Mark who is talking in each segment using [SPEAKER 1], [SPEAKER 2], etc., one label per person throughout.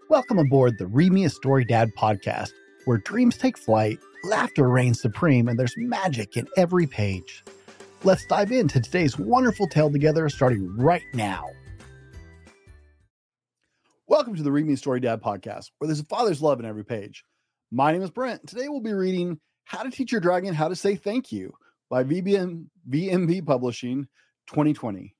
[SPEAKER 1] Welcome aboard the Read Me a Story Dad podcast, where dreams take flight, laughter reigns supreme, and there's magic in every page. Let's dive into today's wonderful tale together, starting right now. Welcome to the Read Me a Story Dad podcast, where there's a father's love in every page. My name is Brent. Today we'll be reading How to Teach Your Dragon How to Say Thank You by VMB Publishing 2020.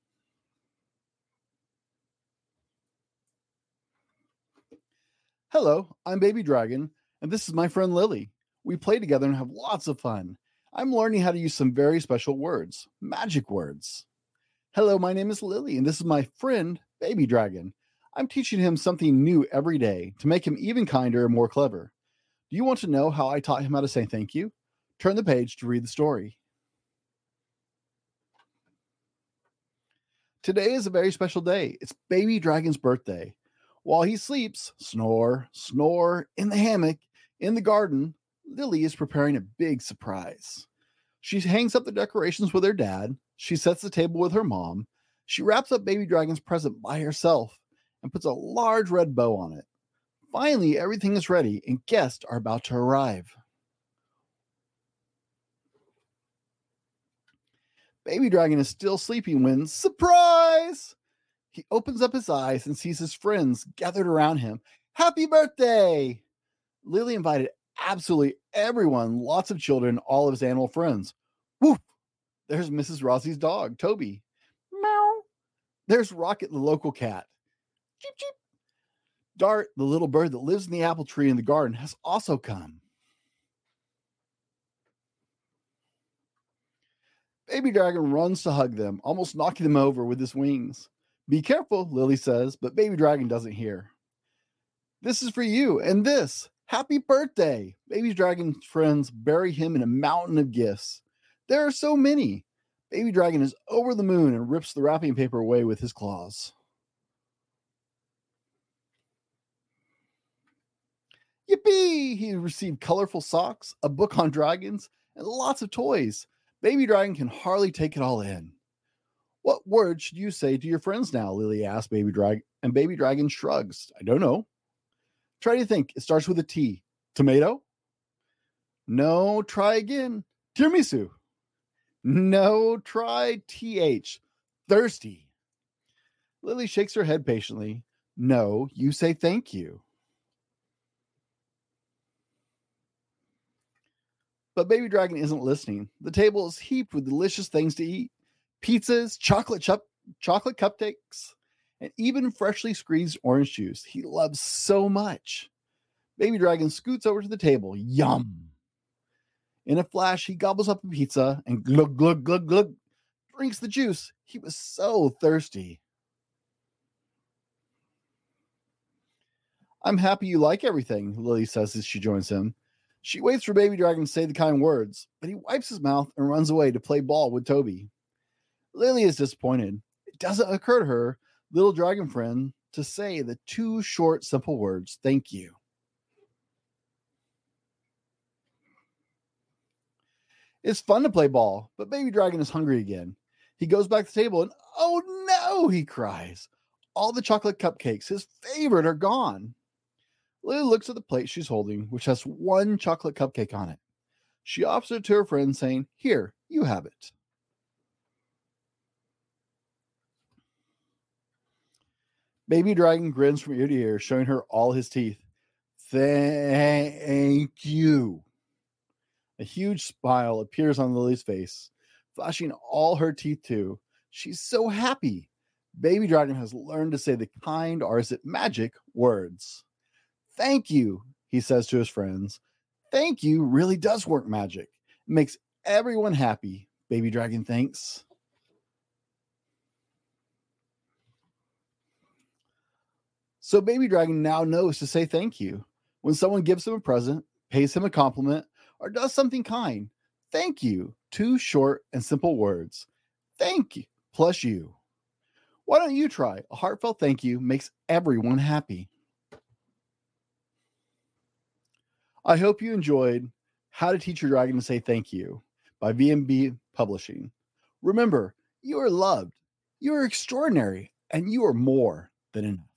[SPEAKER 1] Hello, I'm Baby Dragon, and this is my friend Lily. We play together and have lots of fun. I'm learning how to use some very special words, magic words. Hello, my name is Lily, and this is my friend, Baby Dragon. I'm teaching him something new every day to make him even kinder and more clever. Do you want to know how I taught him how to say thank you? Turn the page to read the story. Today is a very special day. It's Baby Dragon's birthday. While he sleeps, snore, in the hammock, in the garden, Lily is preparing a big surprise. She hangs up the decorations with her dad. She sets the table with her mom. She wraps up Baby Dragon's present by herself and puts a large red bow on it. Finally, everything is ready and guests are about to arrive. Baby Dragon is still sleeping when, surprise! He opens up his eyes and sees his friends gathered around him. Happy birthday! Lily invited absolutely everyone, lots of children, all of his animal friends. Woof! There's Mrs. Rossie's dog, Toby. Meow! There's Rocket, the local cat. Cheep, cheep! Dart, the little bird that lives in the apple tree in the garden, has also come. Baby Dragon runs to hug them, almost knocking them over with his wings. Be careful, Lily says, but Baby Dragon doesn't hear. This is for you, and this. Happy birthday! Baby Dragon's friends bury him in a mountain of gifts. There are so many. Baby Dragon is over the moon and rips the wrapping paper away with his claws. Yippee! He received colorful socks, a book on dragons, and lots of toys. Baby Dragon can hardly take it all in. What word should you say to your friends now? Lily asked Baby Dragon, and Baby Dragon shrugs. I don't know. Try to think. It starts with a T. Tomato? No, try again. Tiramisu. No, try TH. Thirsty. Lily shakes her head patiently. No, you say thank you. But Baby Dragon isn't listening. The table is heaped with delicious things to eat. Pizzas, chocolate cupcakes, and even freshly squeezed orange juice he loves so much. Baby Dragon scoots over to the table. Yum! In a flash, he gobbles up a pizza and glug, glug, glug, glug, drinks the juice. He was so thirsty. I'm happy you like everything, Lily says as she joins him. She waits for Baby Dragon to say the kind words, but he wipes his mouth and runs away to play ball with Toby. Lily is disappointed. It doesn't occur to her, little dragon friend, to say the two short, simple words, thank you. It's fun to play ball, but Baby Dragon is hungry again. He goes back to the table and, oh no, he cries. All the chocolate cupcakes, his favorite, are gone. Lily looks at the plate she's holding, which has one chocolate cupcake on it. She offers it to her friend, saying, here, you have it. Baby Dragon grins from ear to ear, showing her all his teeth. Thank you. A huge smile appears on Lily's face, flashing all her teeth too. She's so happy. Baby Dragon has learned to say the kind, or is it magic, words. Thank you, he says to his friends. Thank you really does work magic. It makes everyone happy, Baby Dragon thinks. So Baby Dragon now knows to say thank you. When someone gives him a present, pays him a compliment, or does something kind, thank you. Two short and simple words. Thank you plus you. Why don't you try? A heartfelt thank you makes everyone happy. I hope you enjoyed How to Teach Your Dragon to Say Thank You by VMB Publishing. Remember, you are loved, you are extraordinary, and you are more than enough.